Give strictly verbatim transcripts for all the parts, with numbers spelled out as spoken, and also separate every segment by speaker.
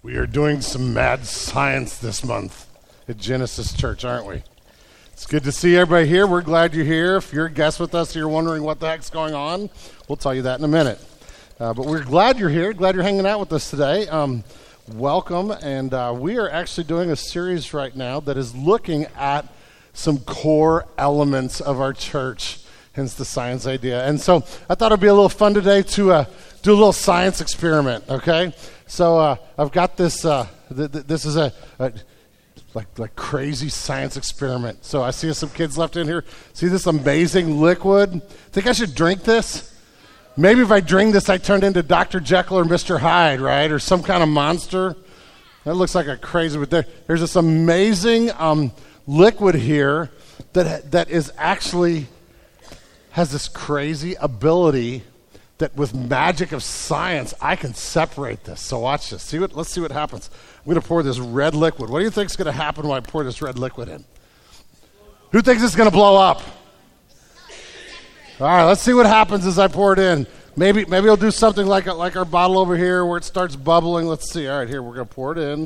Speaker 1: We are doing some mad science this month at Genesis Church, aren't we? It's good to see everybody here. We're glad you're here. If you're a guest with us, you're wondering what the heck's going on, we'll tell you that in a minute. Uh, but we're glad you're here, glad you're hanging out with us today. Um, welcome, and uh, we are actually doing a series right now that is looking at some core elements of our church, hence the science idea. And so I thought it'd be a little fun today to uh, do a little science experiment, okay? So uh, I've got this, uh, th- th- this is a, a like like crazy science experiment. So I see some kids left in here. See this amazing liquid? Think I should drink this? Maybe if I drink this, I turned into Doctor Jekyll or Mister Hyde, right? Or some kind of monster. That looks like a crazy, but there, there's this amazing um, liquid here that that is actually, has this crazy ability that with magic of science, I can separate this. So watch this. See what? Let's see what happens. I'm going to pour this red liquid. What do you think is going to happen when I pour this red liquid in? Who thinks it's going to blow up? All right, let's see what happens as I pour it in. Maybe maybe I'll do something like like our bottle over here where it starts bubbling. Let's see. All right, here, we're going to pour it in.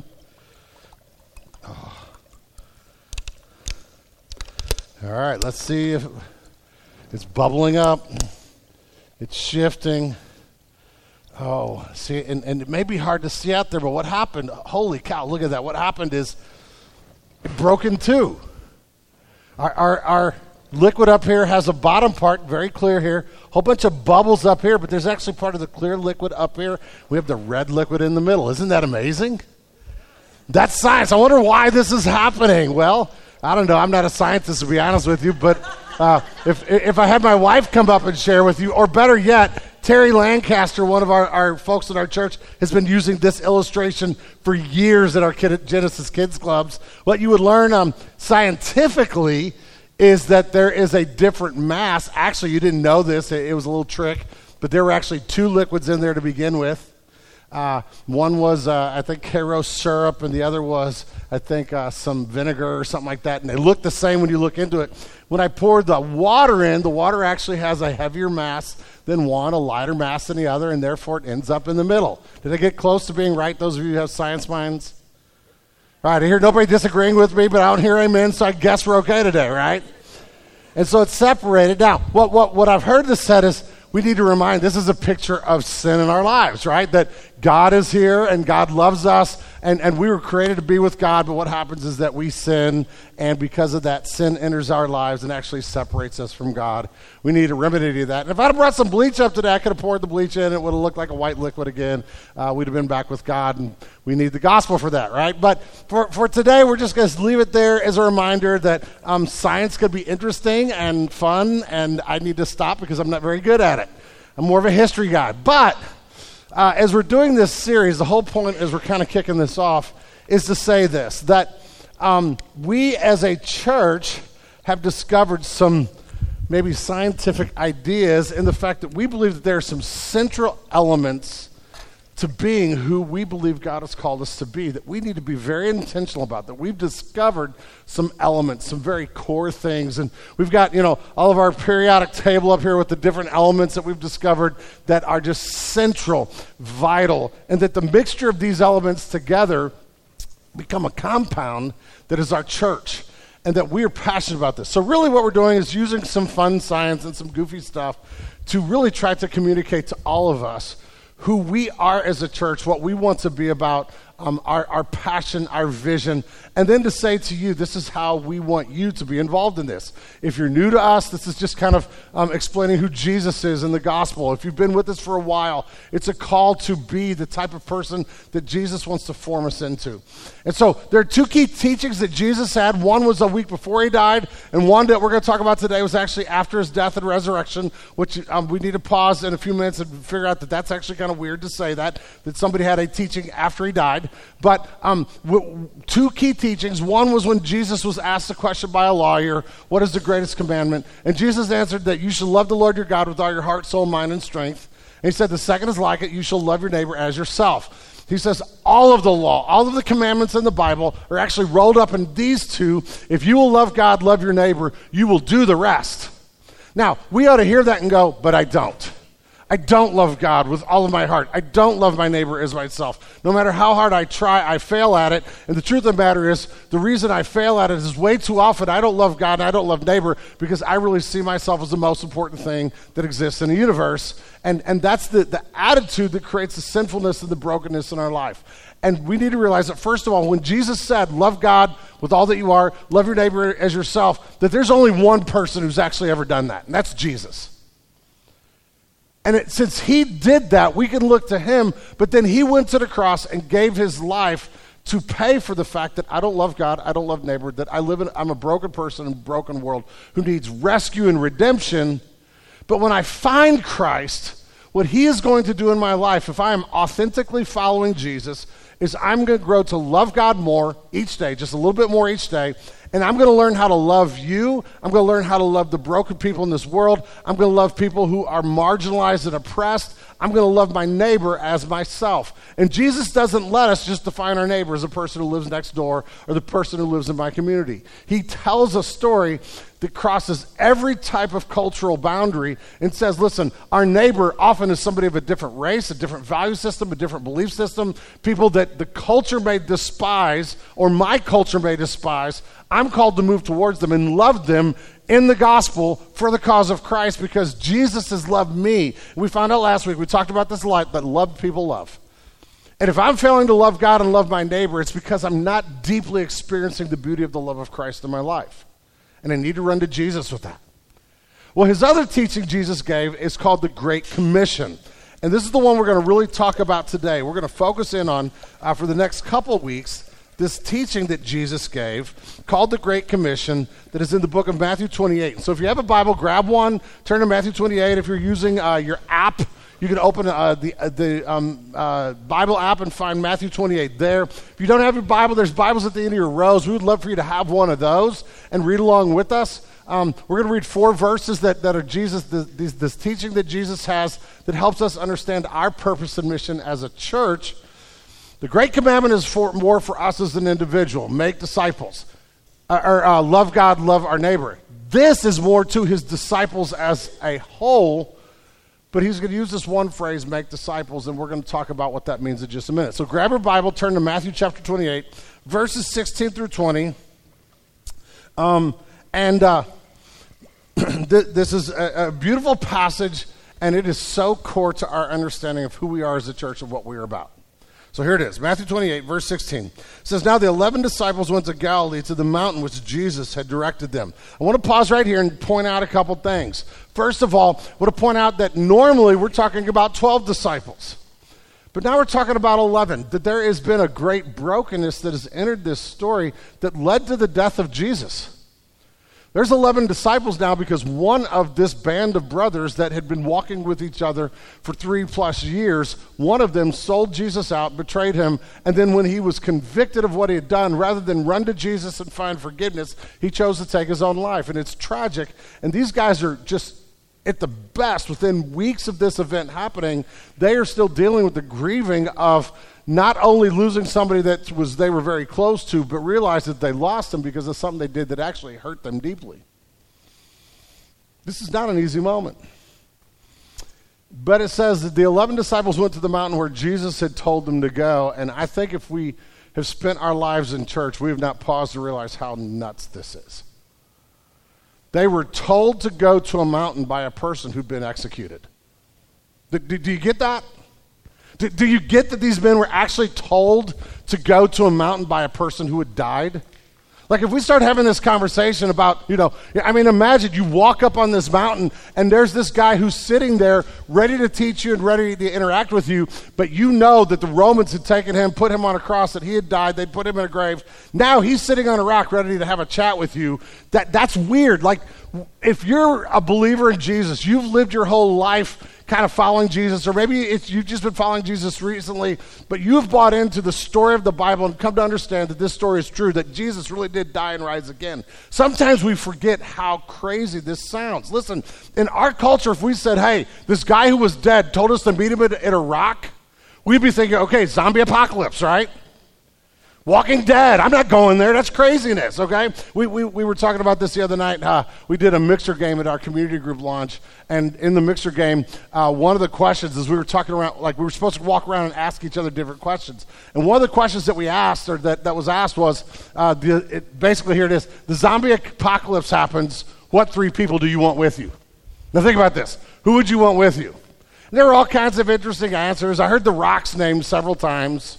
Speaker 1: Oh. All right, let's see if it's bubbling up. It's shifting. Oh, see, and, and it may be hard to see out there, but what happened? Holy cow, look at that. What happened is it broke in two. Our, our, our liquid up here has a bottom part, very clear here, a whole bunch of bubbles up here, but there's actually part of the clear liquid up here. We have the red liquid in the middle. Isn't that amazing? That's science. I wonder why this is happening. Well, I don't know. I'm not a scientist, to be honest with you, but Uh, if if I had my wife come up and share with you, or better yet, Terry Lancaster, one of our, our folks in our church, has been using this illustration for years at our kid, Genesis Kids Clubs. What you would learn um, scientifically is that there is a different mass. Actually, you didn't know this. It, it was a little trick, but there were actually two liquids in there to begin with. Uh, one was, uh, I think, Karo syrup, and the other was, I think, uh, some vinegar or something like that. And they look the same when you look into it. When I poured the water in, the water actually has a heavier mass than one, a lighter mass than the other, and therefore it ends up in the middle. Did I get close to being right, those of you who have science minds? All right, I hear nobody disagreeing with me, but I don't hear amen, so I guess we're okay today, right? And so it's separated. Now, what, what, what I've heard this said is, we need to remind, this is a picture of sin in our lives, right? That God is here and God loves us, and, and we were created to be with God, but what happens is that we sin, and because of that, sin enters our lives and actually separates us from God. We need a remedy to that. And if I'd have brought some bleach up today, I could have poured the bleach in, and it would have looked like a white liquid again. Uh, we'd have been back with God, and we need the gospel for that, right? But for, for today, we're just going to leave it there as a reminder that um, science could be interesting and fun, and I need to stop because I'm not very good at it. I'm more of a history guy. But uh, as we're doing this series, the whole point as we're kind of kicking this off is to say this, that um, we as a church have discovered some maybe scientific ideas in the fact that we believe that there are some central elements to being who we believe God has called us to be, that we need to be very intentional about, that we've discovered some elements, some very core things. And we've got, you know, all of our periodic table up here with the different elements that we've discovered that are just central, vital, and that the mixture of these elements together become a compound that is our church, and that we are passionate about this. So really what we're doing is using some fun science and some goofy stuff to really try to communicate to all of us who we are as a church, what we want to be about, um, our, our passion, our vision, and then to say to you, this is how we want you to be involved in this. If you're new to us, this is just kind of um, explaining who Jesus is in the gospel. If you've been with us for a while, it's a call to be the type of person that Jesus wants to form us into. And so there are two key teachings that Jesus had. One was a week before he died, and one that we're going to talk about today was actually after his death and resurrection, which um, we need to pause in a few minutes and figure out that that's actually kind of weird to say that, that somebody had a teaching after he died. But um, w- two key teachings. One was when Jesus was asked a question by a lawyer, what is the greatest commandment? And Jesus answered that you should love the Lord your God with all your heart, soul, mind, and strength. And he said the second is like it, you shall love your neighbor as yourself. He says all of the law, all of the commandments in the Bible are actually rolled up in these two. If you will love God, love your neighbor, you will do the rest. Now, we ought to hear that and go, but I don't. I don't love God with all of my heart. I don't love my neighbor as myself. No matter how hard I try, I fail at it. And the truth of the matter is, the reason I fail at it is way too often I don't love God and I don't love neighbor because I really see myself as the most important thing that exists in the universe. And, and that's the, the attitude that creates the sinfulness and the brokenness in our life. And we need to realize that, first of all, when Jesus said, love God with all that you are, love your neighbor as yourself, that there's only one person who's actually ever done that, and that's Jesus. And it, since he did that, we can look to him, but then he went to the cross and gave his life to pay for the fact that I don't love God, I don't love neighbor, that I live in, I'm a broken person in a broken world who needs rescue and redemption. But when I find Christ, what he is going to do in my life, if I am authentically following Jesus, is I'm going to grow to love God more each day, just a little bit more each day, and I'm going to learn how to love you. I'm going to learn how to love the broken people in this world. I'm going to love people who are marginalized and oppressed. I'm going to love my neighbor as myself. And Jesus doesn't let us just define our neighbor as the person who lives next door or the person who lives in my community. He tells a story that crosses every type of cultural boundary and says, listen, our neighbor often is somebody of a different race, a different value system, a different belief system, people that the culture may despise or my culture may despise. I'm called to move towards them and love them in the gospel for the cause of Christ because Jesus has loved me. We found out last week, we talked about this a lot, that loved people love. And if I'm failing to love God and love my neighbor, it's because I'm not deeply experiencing the beauty of the love of Christ in my life. And I need to run to Jesus with that. Well, his other teaching Jesus gave is called the Great Commission. And this is the one we're going to really talk about today. We're going to focus in on, uh, for the next couple of weeks, this teaching that Jesus gave called the Great Commission that is in the book of Matthew twenty-eight. So if you have a Bible, grab one, turn to Matthew twenty-eight. If you're using uh, your app, you can open uh, the, uh, the um, uh, Bible app and find Matthew twenty-eight there. If you don't have your Bible, there's Bibles at the end of your rows. We would love for you to have one of those and read along with us. Um, we're going to read four verses that, that are Jesus, this, this, this teaching that Jesus has that helps us understand our purpose and mission as a church. The Great Commandment is for, more for us as an individual. Make disciples. Uh, or uh, love God, love our neighbor. This is more to his disciples as a whole, but he's going to use this one phrase, make disciples, and we're going to talk about what that means in just a minute. So grab your Bible, turn to Matthew chapter twenty-eight, verses sixteen through twenty. Um, and uh, th- this is a, a beautiful passage, and it is so core to our understanding of who we are as a church and what we are about. So here it is, Matthew twenty-eight, verse sixteen. It says, now the eleven disciples went to Galilee to the mountain which Jesus had directed them. I want to pause right here and point out a couple things. First of all, I want to point out that normally we're talking about twelve disciples. But now we're talking about eleven, that there has been a great brokenness that has entered this story that led to the death of Jesus. There's eleven disciples now because one of this band of brothers that had been walking with each other for three plus years, one of them sold Jesus out, betrayed him, and then when he was convicted of what he had done, rather than run to Jesus and find forgiveness, he chose to take his own life. And it's tragic. And these guys are just at the best, within weeks of this event happening, they are still dealing with the grieving of not only losing somebody that was they were very close to, but realized that they lost them because of something they did that actually hurt them deeply. This is not an easy moment. But it says that the eleven disciples went to the mountain where Jesus had told them to go, and I think if we have spent our lives in church, we have not paused to realize how nuts this is. They were told to go to a mountain by a person who'd been executed. Do, do, do you get that? Do, do you get that these men were actually told to go to a mountain by a person who had died? Like if we start having this conversation about, you know, I mean, imagine you walk up on this mountain and there's this guy who's sitting there ready to teach you and ready to interact with you, but you know that the Romans had taken him, put him on a cross, that he had died, they'd put him in a grave. Now he's sitting on a rock ready to have a chat with you. That That's weird. Like if you're a believer in Jesus, you've lived your whole life kind of following Jesus, or maybe it's, you've just been following Jesus recently, but you've bought into the story of the Bible and come to understand that this story is true, that Jesus really did die and rise again. Sometimes we forget how crazy this sounds. Listen, in our culture, if we said, hey, this guy who was dead told us to meet him at, at a rock, we'd be thinking, okay, zombie apocalypse, right? Walking Dead. I'm not going there. That's craziness, okay? We, we, we were talking about this the other night. Uh, we did a mixer game at our community group launch. And in the mixer game, uh, one of the questions is we were talking around, like we were supposed to walk around and ask each other different questions. And one of the questions that we asked, or that, that was asked was, uh, the, it, basically here it is, the zombie apocalypse happens, what three people do you want with you? Now think about this. Who would you want with you? And there were all kinds of interesting answers. I heard The Rock's name several times.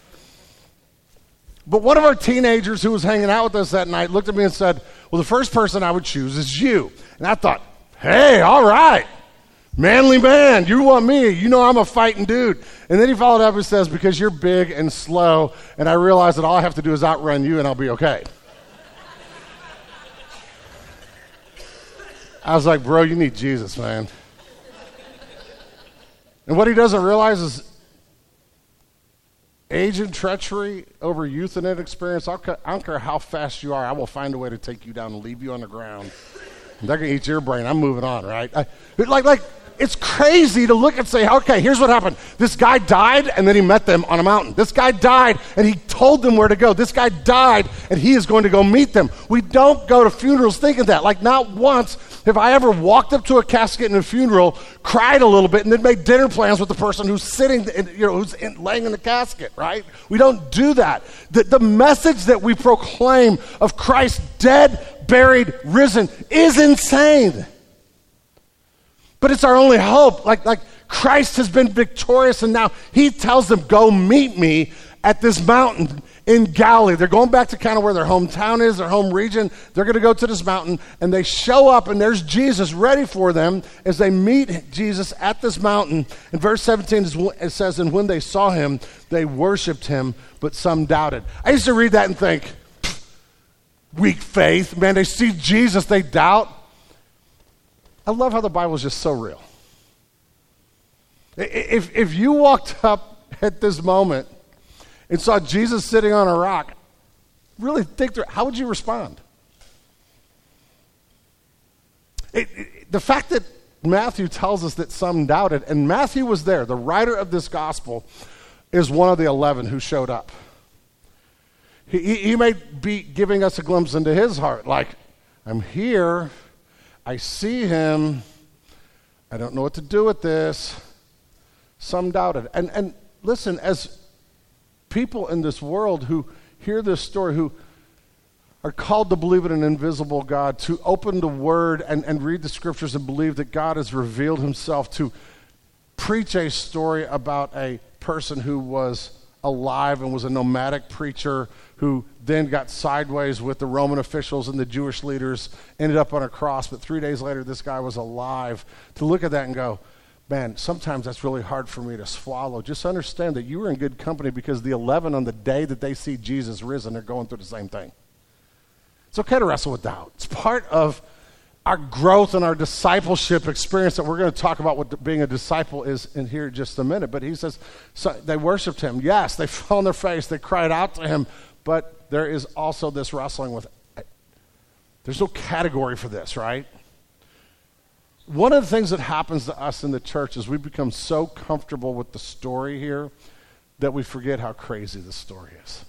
Speaker 1: But one of our teenagers who was hanging out with us that night looked at me and said, well, the first person I would choose is you. And I thought, hey, all right, manly man, you want me. You know I'm a fighting dude. And then he followed up and says, because you're big and slow, and I realize that all I have to do is outrun you and I'll be okay. I was like, bro, you need Jesus, man. And what he doesn't realize is age and treachery over youth and inexperience, I'll, I don't care how fast you are, I will find a way to take you down and leave you on the ground. They're going to eat your brain. I'm moving on, right? I, like, like, it's crazy to look and say, okay, here's what happened. This guy died, and then he met them on a mountain. This guy died, and he told them where to go. This guy died, and he is going to go meet them. We don't go to funerals thinking that. Like, not once have I ever walked up to a casket in a funeral, cried a little bit, and then made dinner plans with the person who's sitting, in, you know, who's in, laying in the casket, right? We don't do that. The, the message that we proclaim of Christ dead, buried, risen is insane. But it's our only hope. Like, like Christ has been victorious, and now he tells them, go meet me at this mountain in Galilee. They're going back to kind of where their hometown is, their home region. They're going to go to this mountain, and they show up, and there's Jesus ready for them as they meet Jesus at this mountain. In verse seventeen, it says, and when they saw him, they worshiped him, but some doubted. I used to read that and think, weak faith. Man, they see Jesus, they doubt. I love how the Bible is just so real. If, if you walked up at this moment and saw Jesus sitting on a rock, really think through, how would you respond? It, it, the fact that Matthew tells us that some doubted, and Matthew was there, the writer of this gospel is one of the eleven who showed up. He, he, he may be giving us a glimpse into his heart, like, I'm here, I see him, I don't know what to do with this. Some doubted. And, and listen, as people in this world who hear this story, who are called to believe in an invisible God, to open the Word and, and read the Scriptures and believe that God has revealed himself, to preach a story about a person who was alive and was a nomadic preacher who then got sideways with the Roman officials and the Jewish leaders, ended up on a cross, but three days later this guy was alive. To look at that and go, man, sometimes that's really hard for me to swallow. Just understand that you were in good company, because the eleven on the day that they see Jesus risen, they're going through the same thing. It's okay to wrestle with doubt. It's part of our growth and our discipleship experience that we're going to talk about what being a disciple is in here in just a minute. But he says, so they worshiped him. Yes, they fell on their face. They cried out to him. But there is also this wrestling with, there's no category for this, right? One of the things that happens to us in the church is we become so comfortable with the story here that we forget how crazy the story is.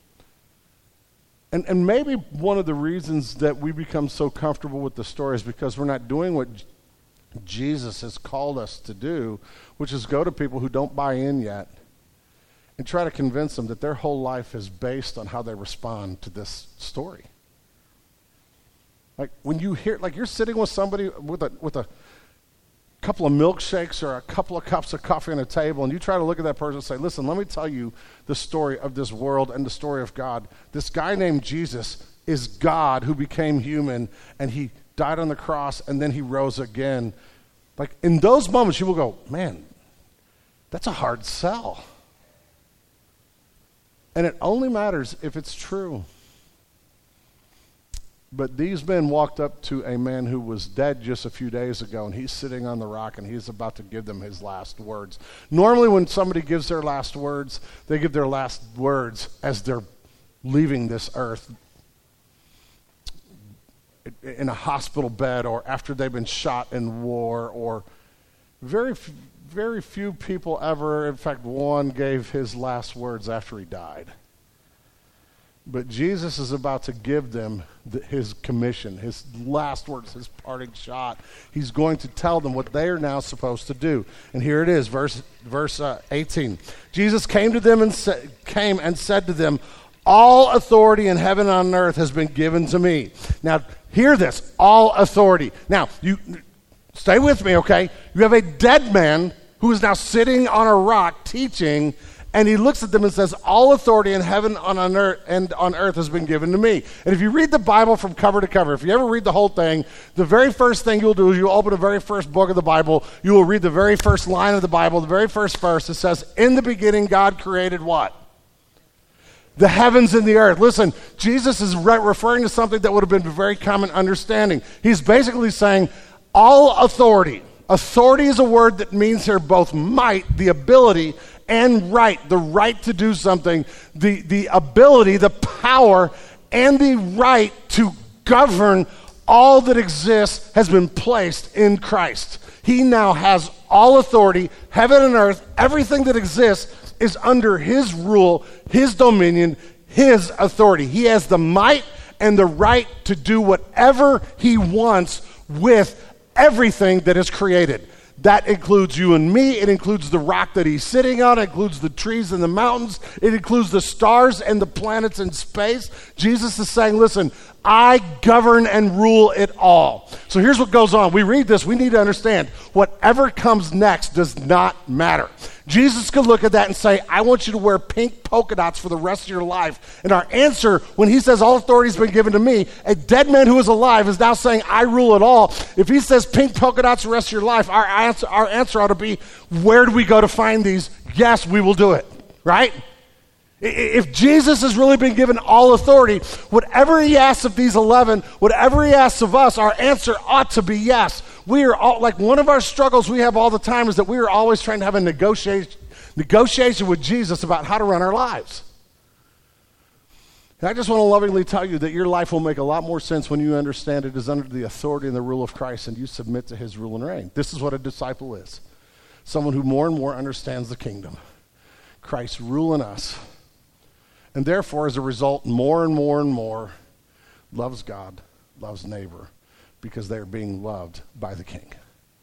Speaker 1: And, and maybe one of the reasons that we become so comfortable with the story is because we're not doing what J- Jesus has called us to do, which is go to people who don't buy in yet and try to convince them that their whole life is based on how they respond to this story. Like when you hear, like you're sitting with somebody with a with a couple of milkshakes or a couple of cups of coffee on a table, and you try to look at that person and say, listen, let me tell you the story of this world and the story of God. This guy named Jesus is God who became human, and he died on the cross, and then he rose again. Like in those moments, you will go, man, that's a hard sell. And it only matters if it's true. But these men walked up to a man who was dead just a few days ago, and he's sitting on the rock, and he's about to give them his last words. Normally when somebody gives their last words, they give their last words as they're leaving this earth in a hospital bed or after they've been shot in war, or very, very few people ever, in fact, one gave his last words after he died. But Jesus is about to give them the, his commission, his last words, his parting shot. He's going to tell them what they are now supposed to do. And here it is, verse verse uh, eighteen. Jesus came to them and sa- came and said to them, "All authority in heaven and on earth has been given to me." Now, hear this, all authority. Now, you stay with me, okay? You have a dead man who is now sitting on a rock teaching, and he looks at them and says, "All authority in heaven and on earth and on earth has been given to me." And if you read the Bible from cover to cover, if you ever read the whole thing, the very first thing you'll do is you'll open the very first book of the Bible. You will read the very first line of the Bible, the very first verse. It says, "In the beginning, God created" what? The heavens and the earth. Listen, Jesus is re- referring to something that would have been a very common understanding. He's basically saying, all authority. Authority is a word that means here both might, the ability, and right, the right to do something, the, the ability, the power, and the right to govern all that exists has been placed in Christ. He now has all authority, heaven and earth, everything that exists is under his rule, his dominion, his authority. He has the might and the right to do whatever he wants with everything that is created. That includes you and me. It includes the rock that he's sitting on. It includes the trees and the mountains. It includes the stars and the planets in space. Jesus is saying, listen, I govern and rule it all. So here's what goes on. We read this. We need to understand whatever comes next does not matter. Jesus could look at that and say, I want you to wear pink polka dots for the rest of your life. And our answer, when he says all authority has been given to me, a dead man who is alive is now saying, I rule it all. If he says pink polka dots the rest of your life, our answer, our answer ought to be, where do we go to find these? Yes, we will do it, right? If Jesus has really been given all authority, whatever he asks of these eleven, whatever he asks of us, our answer ought to be yes. We are all, like one of our struggles we have all the time is that we are always trying to have a negotiation, negotiation with Jesus about how to run our lives. And I just want to lovingly tell you that your life will make a lot more sense when you understand it is under the authority and the rule of Christ and you submit to his rule and reign. This is what a disciple is. Someone who more and more understands the kingdom. Christ ruling us. And therefore, as a result, more and more and more loves God, loves neighbor, because they are being loved by the King.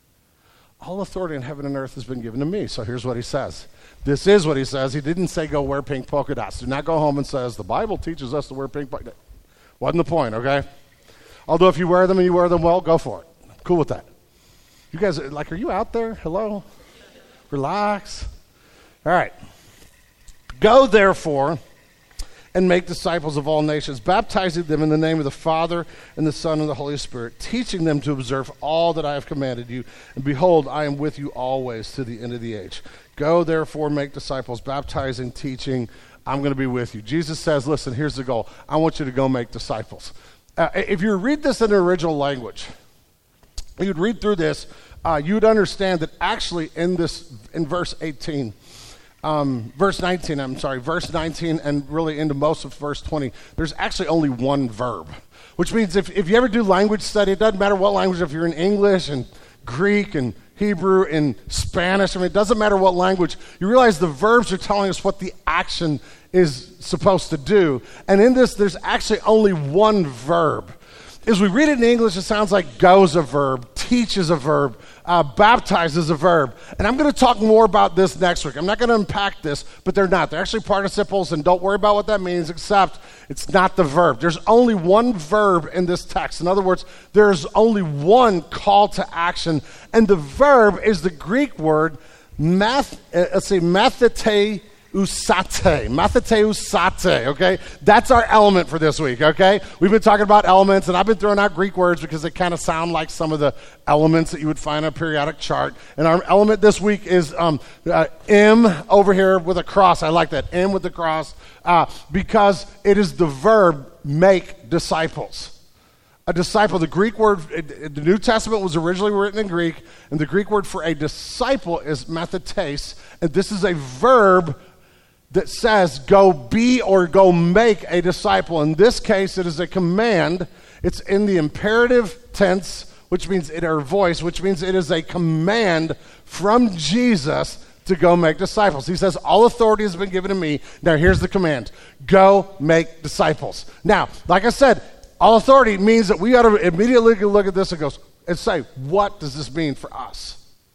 Speaker 1: All authority in heaven and earth has been given to me. So here's what he says. This is what he says. He didn't say go wear pink polka dots. Do not go home and says, the Bible teaches us to wear pink polka dots. Wasn't the point, okay? Although if you wear them and you wear them well, go for it. I'm cool with that. You guys, like, are you out there? Hello? Relax. All right. Go, therefore, and make disciples of all nations, baptizing them in the name of the Father and the Son and the Holy Spirit, teaching them to observe all that I have commanded you. And behold, I am with you always to the end of the age. Go, therefore, make disciples, baptizing, teaching. I'm going to be with you. Jesus says, listen, here's the goal. I want you to go make disciples. Uh, if you read this in the original language, you'd read through this, uh, you'd understand that actually in this, in verse eighteen, Um, verse nineteen, I'm sorry, verse nineteen and really into most of verse twenty, there's actually only one verb, which means if, if you ever do language study, it doesn't matter what language, if you're in English and Greek and Hebrew and Spanish, I mean, it doesn't matter what language, you realize the verbs are telling us what the action is supposed to do. And in this, there's actually only one verb. As we read it in English, it sounds like go is a verb, teach is a verb, uh, baptize is a verb. And I'm going to talk more about this next week. I'm not going to unpack this, but they're not. They're actually participles, and don't worry about what that means, except it's not the verb. There's only one verb in this text. In other words, there's only one call to action, and the verb is the Greek word, math, uh, let's say, mathete, Usate, matheteusate, okay? That's our element for this week, okay? We've been talking about elements, and I've been throwing out Greek words because they kind of sound like some of the elements that you would find on a periodic chart. And our element this week is um, uh, M over here with a cross. I like that, M with the cross, uh, because it is the verb make disciples. A disciple, the Greek word, the New Testament was originally written in Greek, and the Greek word for a disciple is mathetes, and this is a verb that says go be or go make a disciple. In this case, it is a command. It's in the imperative tense, which means it or voice, which means it is a command from Jesus to go make disciples. He says, all authority has been given to me. Now here's the command. Go make disciples. Now, like I said, all authority means that we ought to immediately look at this and go and say, what does this mean for us?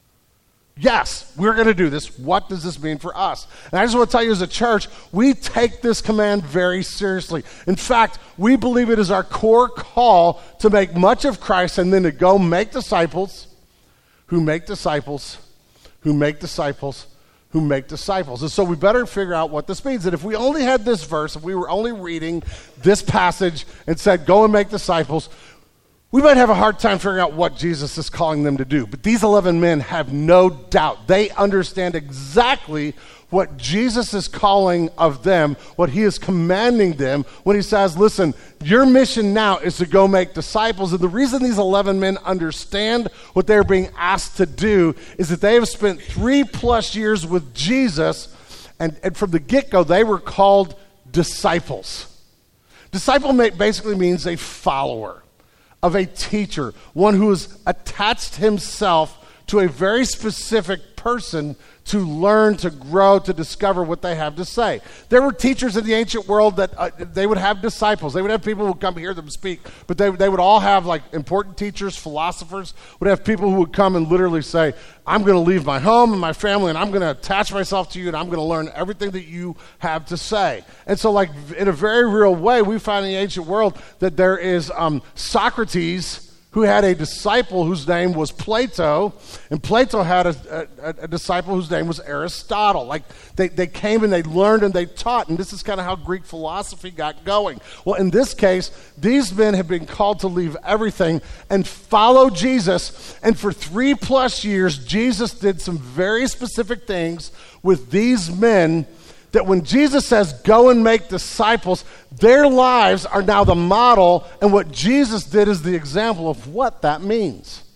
Speaker 1: Yes, we're going to do this. What does this mean for us? And I just want to tell you as a church, we take this command very seriously. In fact, we believe it is our core call to make much of Christ and then to go make disciples who make disciples, who make disciples, who make disciples. And so we better figure out what this means. And if we only had this verse, if we were only reading this passage and said, go and make disciples, we might have a hard time figuring out what Jesus is calling them to do. But these eleven men have no doubt. They understand exactly what Jesus is calling of them, what he is commanding them when he says, listen, your mission now is to go make disciples. And the reason these eleven men understand what they're being asked to do is that they have spent three plus years with Jesus, and, and from the get-go, they were called disciples. Disciple basically means a follower of a teacher, one who has attached himself to a very specific person to learn, to grow, to discover what they have to say. There were teachers in the ancient world that uh, they would have disciples. They would have people who would come hear them speak, but they, they would all have like important teachers, philosophers, would have people who would come and literally say, I'm going to leave my home and my family and I'm going to attach myself to you and I'm going to learn everything that you have to say. And so like in a very real way, we find in the ancient world that there is um, Socrates, who had a disciple whose name was Plato, and Plato had a, a, a disciple whose name was Aristotle. Like they, they came and they learned and they taught, and this is kind of how Greek philosophy got going. Well, in this case, these men have been called to leave everything and follow Jesus, and for three plus years, Jesus did some very specific things with these men that when Jesus says, go and make disciples, their lives are now the model, and what Jesus did is the example of what that means.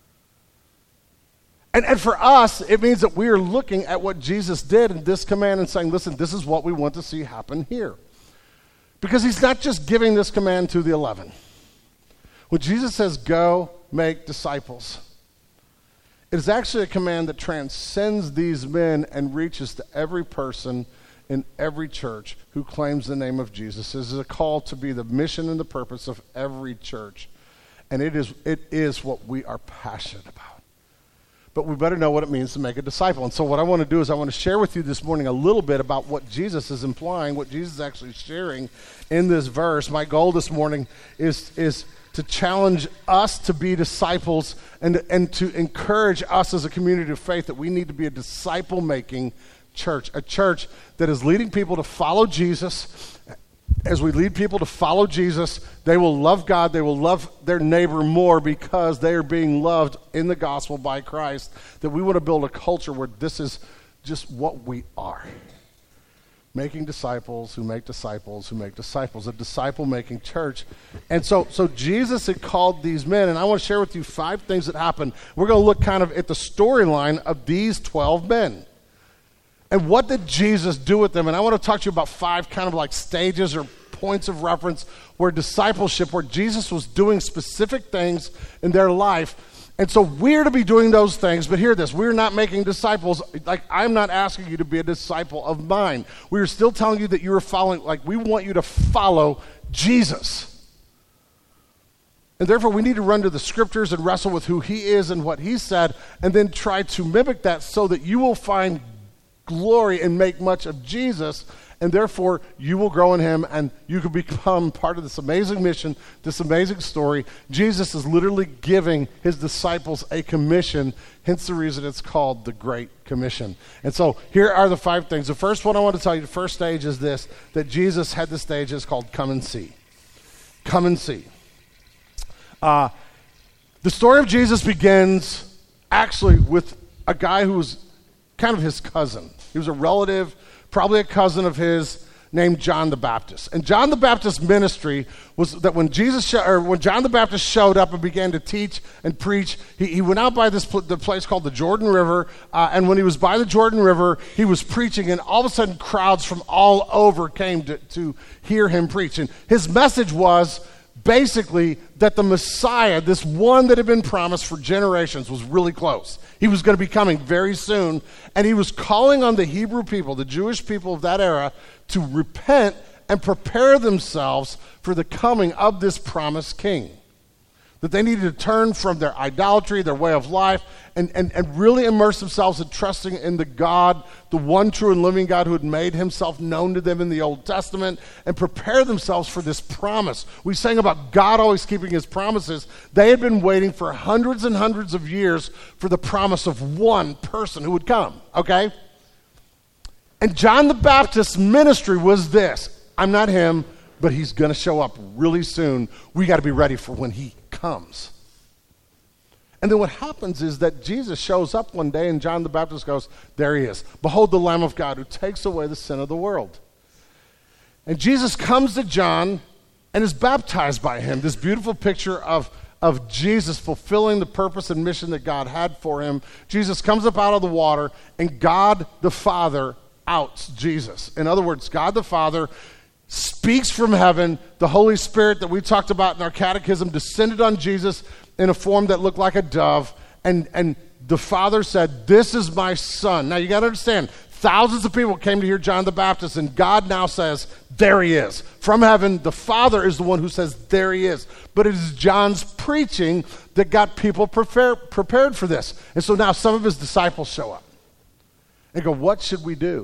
Speaker 1: And, and for us, it means that we are looking at what Jesus did in this command and saying, listen, this is what we want to see happen here. Because he's not just giving this command to the eleven. When Jesus says, go make disciples, it is actually a command that transcends these men and reaches to every person in every church who claims the name of Jesus. This is a call to be the mission and the purpose of every church. And it is it is what we are passionate about. But we better know what it means to make a disciple. And so what I want to do is I want to share with you this morning a little bit about what Jesus is implying, what Jesus is actually sharing in this verse. My goal this morning is, is to challenge us to be disciples and, and to encourage us as a community of faith that we need to be a disciple-making church, a church that is leading people to follow Jesus. As we lead people to follow Jesus, they will love God, they will love their neighbor more because they are being loved in the gospel by Christ. That we want to build a culture where this is just what we are. Making disciples who make disciples who make disciples, a disciple-making church. And so, so Jesus had called these men, and I want to share with you five things that happened. We're going to look kind of at the storyline of these twelve men. And what did Jesus do with them? And I want to talk to you about five kind of like stages or points of reference where discipleship, where Jesus was doing specific things in their life. And so we're to be doing those things, but hear this, we're not making disciples. Like, I'm not asking you to be a disciple of mine. We're still telling you that you are following, like we want you to follow Jesus. And therefore we need to run to the scriptures and wrestle with who he is and what he said, and then try to mimic that so that you will find glory and make much of Jesus, and therefore you will grow in him and you can become part of this amazing mission, this amazing story. Jesus is literally giving his disciples a commission, hence the reason it's called the Great Commission. And so here are the five things. The first one I want to tell you, the first stage is this, that Jesus had this stage is called come and see. Come and see. Uh, the story of Jesus begins actually with a guy who was kind of his cousin. He was a relative, probably a cousin of his, named John the Baptist. And John the Baptist's ministry was that when Jesus sh- or when John the Baptist showed up and began to teach and preach, he, he went out by this pl- the place called the Jordan River, uh, and when he was by the Jordan River, he was preaching, and all of a sudden crowds from all over came to, to hear him preach. And his message was, basically that the Messiah, this one that had been promised for generations, was really close. He was going to be coming very soon, and he was calling on the Hebrew people, the Jewish people of that era, to repent and prepare themselves for the coming of this promised king. That they needed to turn from their idolatry, their way of life, and, and, and really immerse themselves in trusting in the God, the one true and living God who had made himself known to them in the Old Testament, and prepare themselves for this promise. We sang about God always keeping his promises. They had been waiting for hundreds and hundreds of years for the promise of one person who would come, okay? And John the Baptist's ministry was this. I'm not him, but he's going to show up really soon. We got to be ready for when he comes. And then what happens is that Jesus shows up one day and John the Baptist goes, there he is. Behold the Lamb of God who takes away the sin of the world. And Jesus comes to John and is baptized by him. This beautiful picture of, of Jesus fulfilling the purpose and mission that God had for him. Jesus comes up out of the water and God the Father outs Jesus. In other words, God the Father speaks from heaven. The Holy Spirit that we talked about in our catechism descended on Jesus in a form that looked like a dove. And, and the Father said, this is my son. Now you got to understand, thousands of people came to hear John the Baptist, and God now says, there he is. From heaven, the Father is the one who says, there he is. But it is John's preaching that got people prepare, prepared for this. And so now some of his disciples show up and go, what should we do?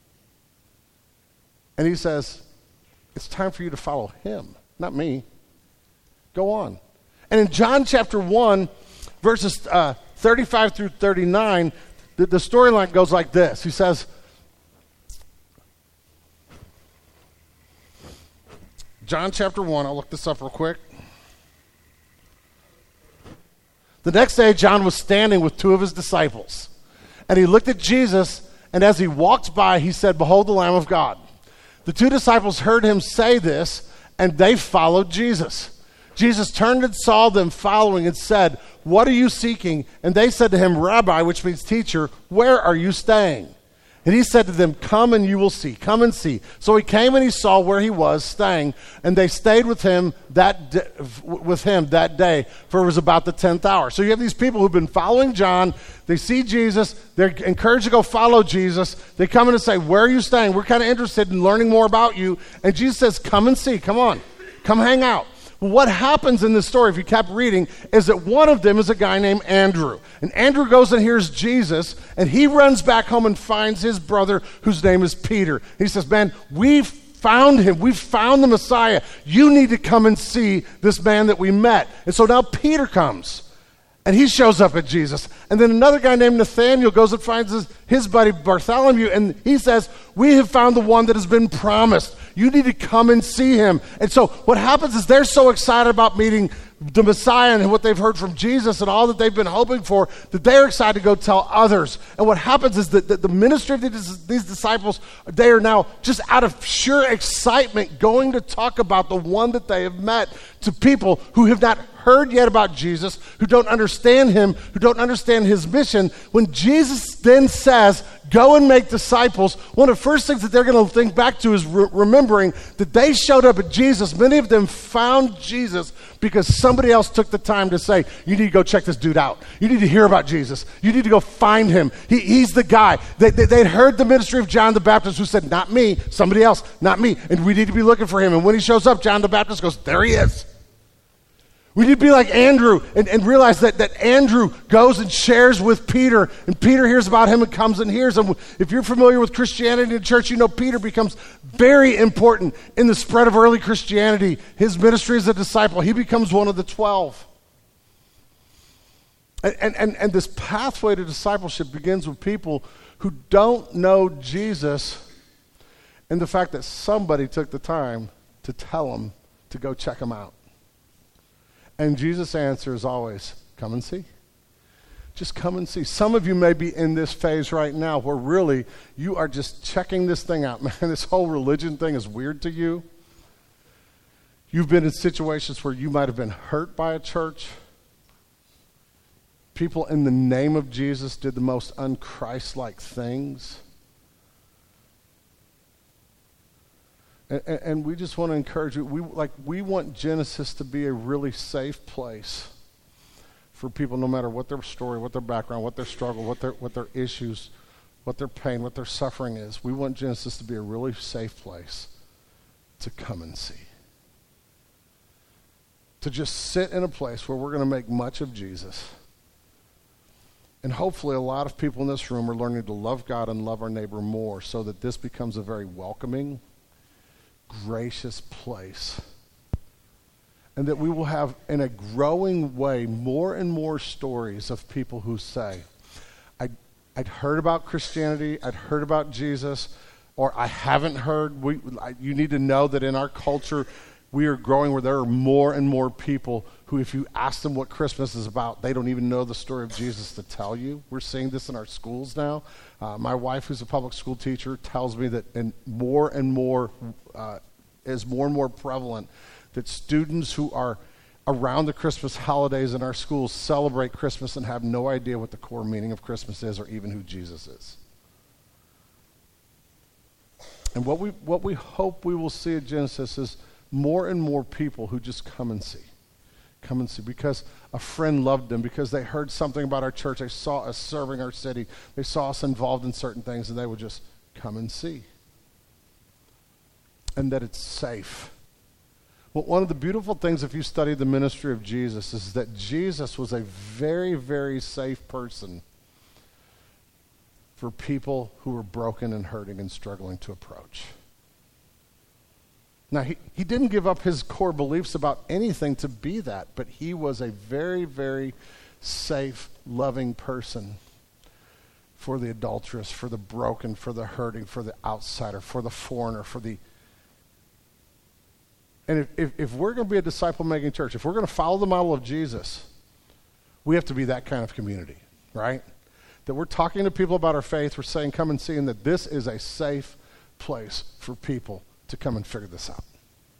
Speaker 1: And he says, it's time for you to follow him, not me. Go on. And in John chapter one, verses uh, thirty-five through thirty-nine, the, the storyline goes like this. He says, John chapter one, I'll look this up real quick. The next day, John was standing with two of his disciples. And he looked at Jesus, and as he walked by, he said, behold the Lamb of God. The two disciples heard him say this, and they followed Jesus. Jesus turned and saw them following and said, what are you seeking? And they said to him, Rabbi, which means teacher, where are you staying? And he said to them, come and you will see. Come and see. So he came and he saw where he was staying, and they stayed with him that d- with him that day, for it was about the tenth hour. So you have these people who've been following John. They see Jesus. They're encouraged to go follow Jesus. They come in and say, where are you staying? We're kind of interested in learning more about you. And Jesus says, come and see. Come on. Come hang out. What happens in this story, if you kept reading, is that one of them is a guy named Andrew. And Andrew goes and hears Jesus, and he runs back home and finds his brother, whose name is Peter. He says, man, we've found him. We've found the Messiah. You need to come and see this man that we met. And so now Peter comes, and he shows up at Jesus. And then another guy named Nathaniel goes and finds his, his buddy Bartholomew, and he says, we have found the one that has been promised. You need to come and see him. And so what happens is they're so excited about meeting the Messiah and what they've heard from Jesus and all that they've been hoping for that they're excited to go tell others. And what happens is that the ministry of these, these disciples, they are now just out of sheer excitement going to talk about the one that they have met to people who have not heard yet about Jesus, who don't understand him, who don't understand his mission. When Jesus then says, go and make disciples, one of the first things that they're going to think back to is re- remembering that they showed up at Jesus. Many of them found Jesus because somebody else took the time to say, you need to go check this dude out. You need to hear about Jesus. You need to go find him. He, he's the guy. They, they, they'd heard the ministry of John the Baptist, who said, not me, somebody else, not me. And we need to be looking for him. And when he shows up, John the Baptist goes, there he is. We need to be like Andrew and, and realize that, that Andrew goes and shares with Peter, and Peter hears about him and comes and hears him. If you're familiar with Christianity in church, you know Peter becomes very important in the spread of early Christianity. His ministry as a disciple, he becomes one of the twelve. And, and, and, and this pathway to discipleship begins with people who don't know Jesus and the fact that somebody took the time to tell them to go check him out. And Jesus' answer is always, come and see. Just come and see. Some of you may be in this phase right now where really you are just checking this thing out. Man, this whole religion thing is weird to you. You've been in situations where you might have been hurt by a church. People in the name of Jesus did the most un-Christ-like things. And, and, and we just want to encourage you. We like we want Genesis to be a really safe place for people, no matter what their story, what their background, what their struggle, what their what their issues, what their pain, what their suffering is. We want Genesis to be a really safe place to come and see. To just sit in a place where we're going to make much of Jesus. And hopefully a lot of people in this room are learning to love God and love our neighbor more, so that this becomes a very welcoming, gracious place. And that we will have, in a growing way, more and more stories of people who say, I'd, I'd heard about Christianity, I'd heard about Jesus, or I haven't heard. We, I, you need to know that in our culture, we are growing where there are more and more people who, if you ask them what Christmas is about, they don't even know the story of Jesus to tell you. We're seeing this in our schools now. Uh, my wife, who's a public school teacher, tells me that in more and more, uh, is more and more prevalent that students who are around the Christmas holidays in our schools celebrate Christmas and have no idea what the core meaning of Christmas is or even who Jesus is. And what we what we hope we will see at Genesis is more and more people who just come and see. Come and see. Because a friend loved them, because they heard something about our church, they saw us serving our city, they saw us involved in certain things, and they would just come and see. And that it's safe. Well, one of the beautiful things, if you study the ministry of Jesus, is that Jesus was a very, very safe person for people who were broken and hurting and struggling to approach. Now, he, he didn't give up his core beliefs about anything to be that, but he was a very, very safe, loving person for the adulteress, for the broken, for the hurting, for the outsider, for the foreigner, for the... And if, if, if we're going to be a disciple-making church, if we're going to follow the model of Jesus, we have to be that kind of community, right? That we're talking to people about our faith, we're saying, come and see, and that this is a safe place for people to come and figure this out.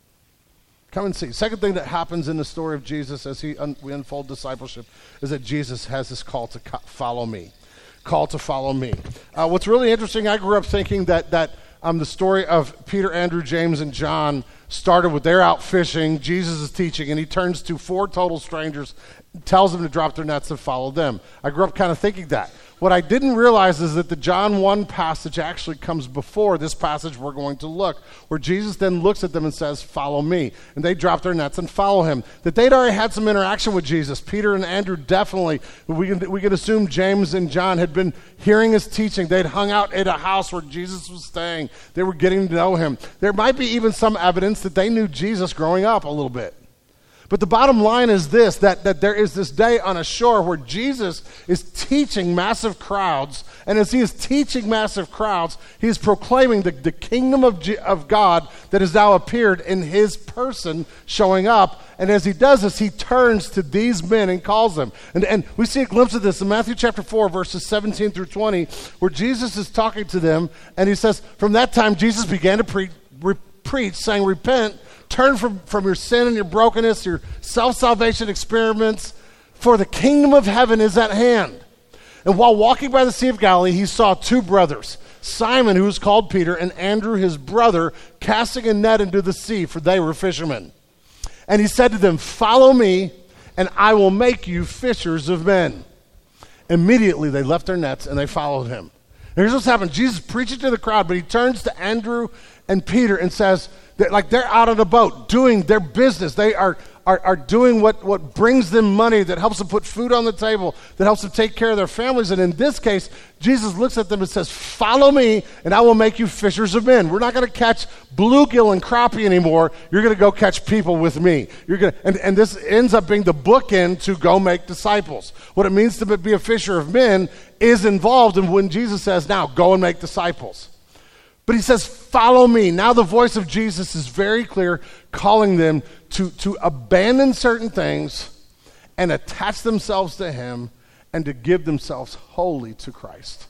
Speaker 1: Come and see. Second thing that happens in the story of Jesus as he un- we unfold discipleship is that Jesus has this call to co- follow me. Call to follow me. Uh, what's really interesting, I grew up thinking that that um, the story of Peter, Andrew, James, and John started with they're out fishing, Jesus is teaching, and he turns to four total strangers, tells them to drop their nets and follow them. I grew up kind of thinking that. What I didn't realize is that the John one passage actually comes before this passage we're going to look, where Jesus then looks at them and says, follow me. And they drop their nets and follow him. That they'd already had some interaction with Jesus. Peter and Andrew definitely. We can, we can assume James and John had been hearing his teaching. They'd hung out at a house where Jesus was staying. They were getting to know him. There might be even some evidence that they knew Jesus growing up a little bit. But the bottom line is this, that, that there is this day on a shore where Jesus is teaching massive crowds, and as he is teaching massive crowds, he is proclaiming the, the kingdom of, G, of God that has now appeared in his person showing up, and as he does this, he turns to these men and calls them. And, and we see a glimpse of this in Matthew chapter four, verses seventeen through twenty, where Jesus is talking to them, and he says, from that time Jesus began to pre- re- preach, saying, repent, turn from, from your sin and your brokenness, your self-salvation experiments, for the kingdom of heaven is at hand. And while walking by the Sea of Galilee, he saw two brothers, Simon, who was called Peter, and Andrew, his brother, casting a net into the sea, for they were fishermen. And he said to them, follow me, and I will make you fishers of men. Immediately they left their nets, and they followed him. And here's what's happened. Jesus preaches to the crowd, but he turns to Andrew and Peter and says, they're, like they're out on a boat doing their business. They are, are, are doing what, what brings them money, that helps them put food on the table, that helps them take care of their families. And in this case, Jesus looks at them and says, follow me, and I will make you fishers of men. We're not going to catch bluegill and crappie anymore. You're going to go catch people with me. You're going to, and, and this ends up being the bookend to go make disciples. What it means to be a fisher of men is involved in when Jesus says, now go and make disciples. But he says, follow me. Now the voice of Jesus is very clear, calling them to, to abandon certain things and attach themselves to him and to give themselves wholly to Christ.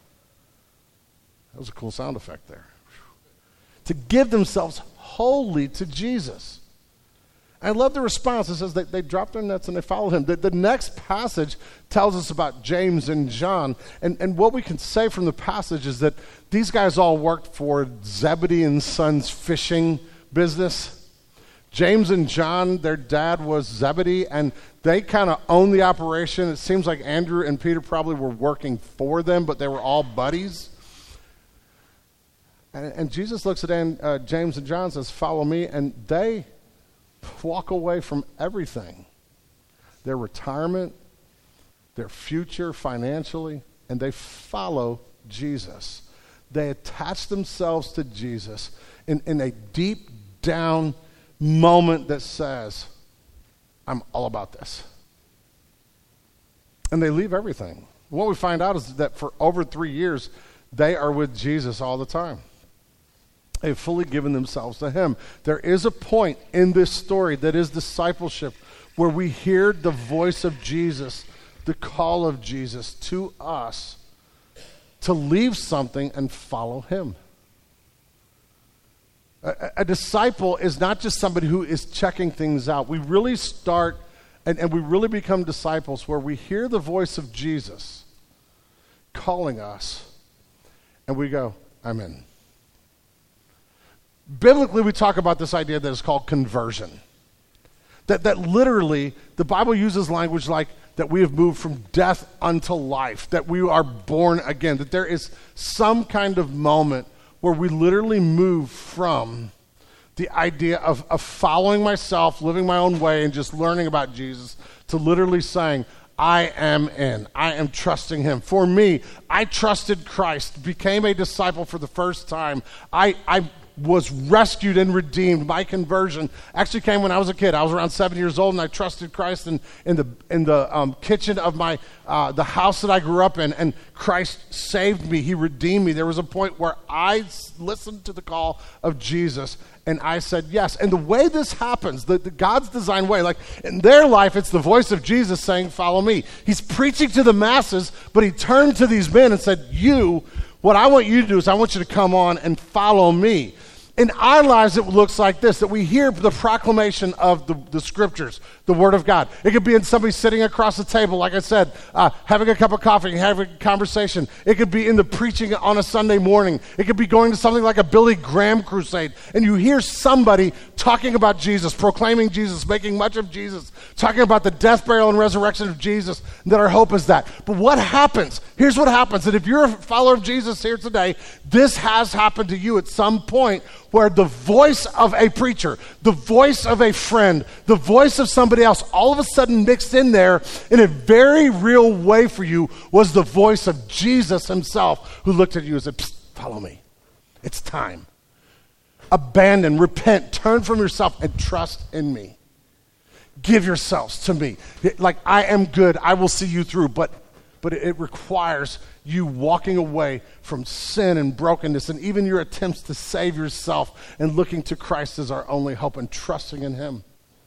Speaker 1: That was a cool sound effect there. To give themselves wholly to Jesus. I love the response. It says that they dropped their nets and they followed him. The, the next passage tells us about James and John. And, and what we can say from the passage is that these guys all worked for Zebedee and Sons fishing business. James and John, their dad was Zebedee, and they kind of owned the operation. It seems like Andrew and Peter probably were working for them, but they were all buddies. And, and Jesus looks at uh, James and John and says, follow me, and they walk away from everything, their retirement, their future financially, and they follow Jesus. They attach themselves to Jesus in, in a deep down moment that says, I'm all about this. And they leave everything. What we find out is that for over three years, they are with Jesus all the time. They've fully given themselves to him. There is a point in this story that is discipleship where we hear the voice of Jesus, the call of Jesus to us to leave something and follow him. A, a disciple is not just somebody who is checking things out. We really start and, and we really become disciples where we hear the voice of Jesus calling us and we go, I'm in. Biblically, we talk about this idea that is called conversion. That, that literally, the Bible uses language like that we have moved from death unto life, that we are born again, that there is some kind of moment where we literally move from the idea of, of following myself, living my own way, and just learning about Jesus, to literally saying, I am in. I am trusting him. For me, I trusted Christ, became a disciple for the first time. I, I was rescued and redeemed. My conversion actually came when I was a kid. I was around seven years old, and I trusted Christ in, in the in the um, kitchen of my uh, the house that I grew up in. And Christ saved me. He redeemed me. There was a point where I listened to the call of Jesus, and I said yes. And the way this happens, the, the God's design way, like in their life, it's the voice of Jesus saying, "Follow me." He's preaching to the masses, but he turned to these men and said, "You, what I want you to do is I want you to come on and follow me." In our lives, it looks like this, that we hear the proclamation of the, the scriptures, the word of God. It could be in somebody sitting across the table, like I said, uh, having a cup of coffee, having a conversation. It could be in the preaching on a Sunday morning. It could be going to something like a Billy Graham crusade, and you hear somebody talking about Jesus, proclaiming Jesus, making much of Jesus, talking about the death, burial, and resurrection of Jesus, and that our hope is that. But what happens? Here's what happens, and if you're a follower of Jesus here today, this has happened to you at some point, where the voice of a preacher, the voice of a friend, the voice of somebody else, all of a sudden mixed in there in a very real way for you was the voice of Jesus himself, who looked at you and said, "Psst, follow me. It's time. Abandon, repent, turn from yourself, and trust in me. Give yourselves to me. Like, I am good. I will see you through." But But it requires you walking away from sin and brokenness and even your attempts to save yourself and looking to Christ as our only hope and trusting in him.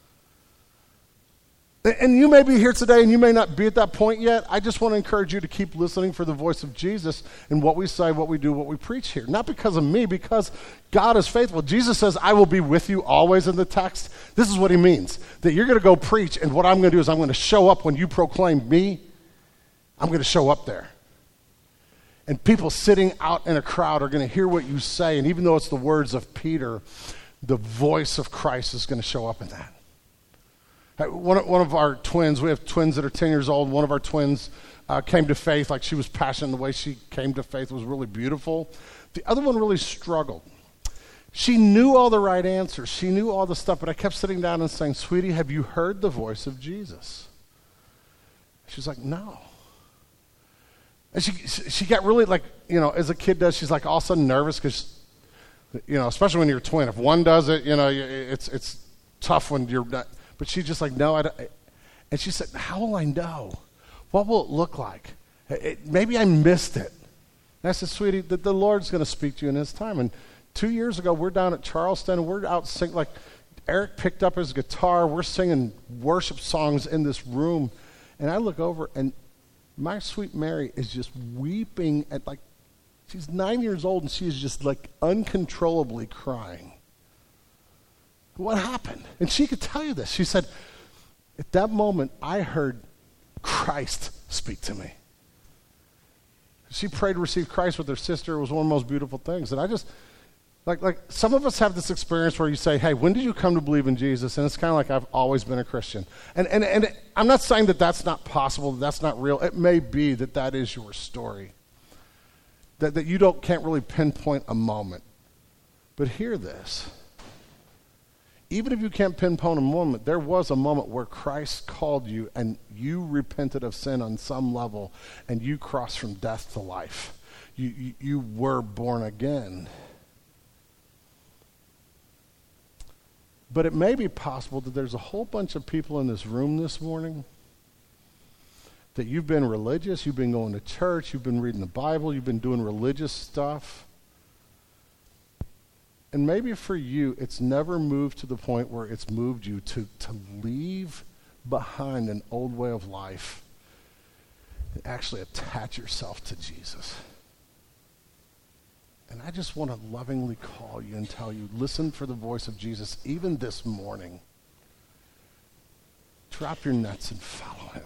Speaker 1: And you may be here today and you may not be at that point yet. I just want to encourage you to keep listening for the voice of Jesus in what we say, what we do, what we preach here. Not because of me, because God is faithful. Jesus says, "I will be with you always" in the text. This is what he means, that you're going to go preach, and what I'm going to do is I'm going to show up when you proclaim me. I'm going to show up there. And people sitting out in a crowd are going to hear what you say. And even though it's the words of Peter, the voice of Christ is going to show up in that. One of, one of our twins, we have twins that are ten years old. One of our twins uh, came to faith. Like, she was passionate. The way she came to faith was really beautiful. The other one really struggled. She knew all the right answers. She knew all the stuff. But I kept sitting down and saying, "Sweetie, have you heard the voice of Jesus?" She's like, "No." And she she got really, like, you know, as a kid does, she's like all of a sudden nervous because, you know, especially when you're a twin. If one does it, you know, it's it's tough when you're not. But she's just like, "No, I don't." And she said, "How will I know? What will it look like? It, maybe I missed it." And I said, "Sweetie, the, the Lord's going to speak to you in his time." And two years ago, we're down at Charleston, and we're out singing. Like, Eric picked up his guitar. We're singing worship songs in this room. And I look over, and my sweet Mary is just weeping at, like, she's nine years old and she is just like uncontrollably crying. What happened? And she could tell you this. She said, at that moment, I heard Christ speak to me. She prayed to receive Christ with her sister. It was one of the most beautiful things. And I just, like, like some of us have this experience where you say, hey, when did you come to believe in Jesus? And it's kind of like, I've always been a Christian. And, and, and I'm not saying that that's not possible, that that's not real. It may be that that is your story. That, that you don't can't really pinpoint a moment. But hear this. Even if you can't pinpoint a moment, there was a moment where Christ called you and you repented of sin on some level and you crossed from death to life. You, you, you were born again. But it may be possible that there's a whole bunch of people in this room this morning that you've been religious, you've been going to church, you've been reading the Bible, you've been doing religious stuff. And maybe for you, it's never moved to the point where it's moved you to, to leave behind an old way of life and actually attach yourself to Jesus. And I just want to lovingly call you and tell you, listen for the voice of Jesus even this morning. Drop your nets and follow him.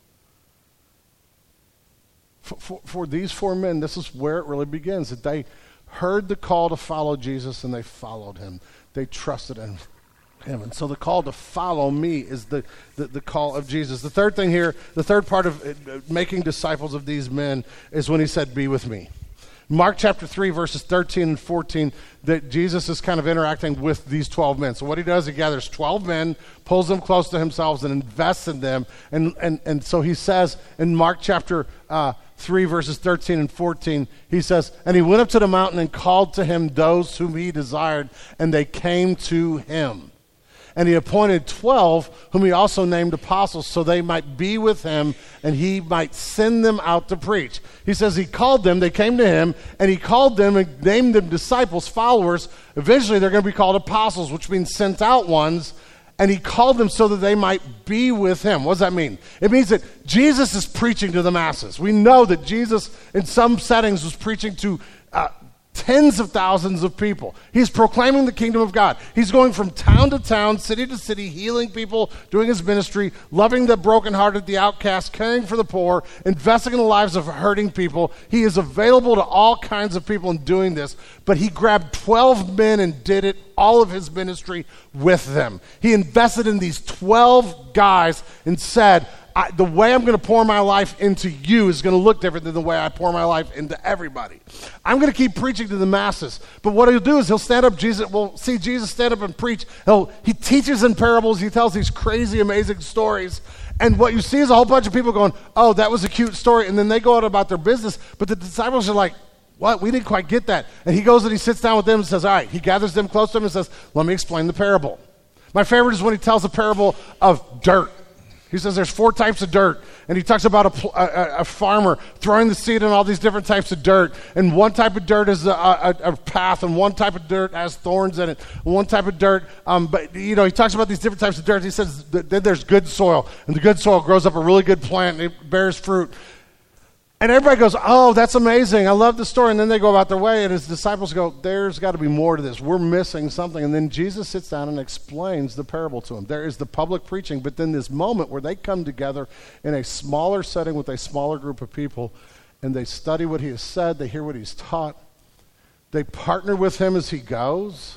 Speaker 1: For, for, for these four men, this is where it really begins, that they heard the call to follow Jesus and they followed him. They trusted in him. And so the call to follow me is the, the, the call of Jesus. The third thing here, the third part of uh, making disciples of these men is when he said, be with me. Mark chapter three, verses thirteen and fourteen, that Jesus is kind of interacting with these twelve men. So what he does, he gathers twelve men, pulls them close to himself, and invests in them. And and, and so he says in Mark chapter uh, three, verses thirteen and fourteen, he says, and he went up to the mountain and called to him those whom he desired, and they came to him. And he appointed twelve, whom he also named apostles, so they might be with him, and he might send them out to preach. He says he called them, they came to him, and he called them and named them disciples, followers. Eventually they're going to be called apostles, which means sent out ones. And he called them so that they might be with him. What does that mean? It means that Jesus is preaching to the masses. We know that Jesus, in some settings, was preaching to uh, tens of thousands of people. He's proclaiming the kingdom of God. He's going from town to town, city to city, healing people, doing his ministry, loving the brokenhearted, the outcast, caring for the poor, investing in the lives of hurting people. He is available to all kinds of people in doing this, but he grabbed twelve men and did it, all of his ministry with them. He invested in these twelve guys and said, I, the way I'm going to pour my life into you is going to look different than the way I pour my life into everybody. I'm going to keep preaching to the masses. But what he'll do is he'll stand up, Jesus, we'll see Jesus stand up and preach. He'll, he teaches in parables. He tells these crazy, amazing stories. And what you see is a whole bunch of people going, oh, that was a cute story. And then they go out about their business. But the disciples are like, what? We didn't quite get that. And he goes and he sits down with them and says, all right. He gathers them close to him and says, let me explain the parable. My favorite is when he tells the parable of dirt. He says there's four types of dirt, and he talks about a, a, a farmer throwing the seed in all these different types of dirt, and one type of dirt is a, a, a path, and one type of dirt has thorns in it, one type of dirt, um, but you know, he talks about these different types of dirt. He says that then there's good soil, and the good soil grows up a really good plant, and it bears fruit. And everybody goes, oh, that's amazing. I love the story. And then they go about their way, and his disciples go, there's got to be more to this. We're missing something. And then Jesus sits down and explains the parable to them. There is the public preaching, but then this moment where they come together in a smaller setting with a smaller group of people, and they study what he has said, they hear what he's taught. They partner with him as he goes.